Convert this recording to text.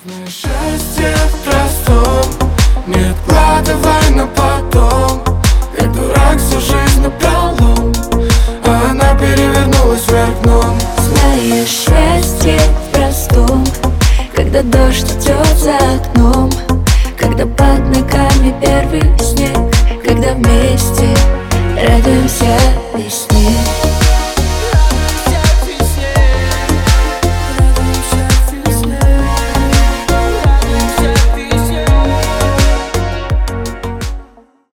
Знаешь, счастье в простом, не откладывай на потом. Как дурак всю жизнь напролом, а она перевернулась вверх дном. Знаешь, счастье в простом, когда дождь идет за окном, когда под ногами первый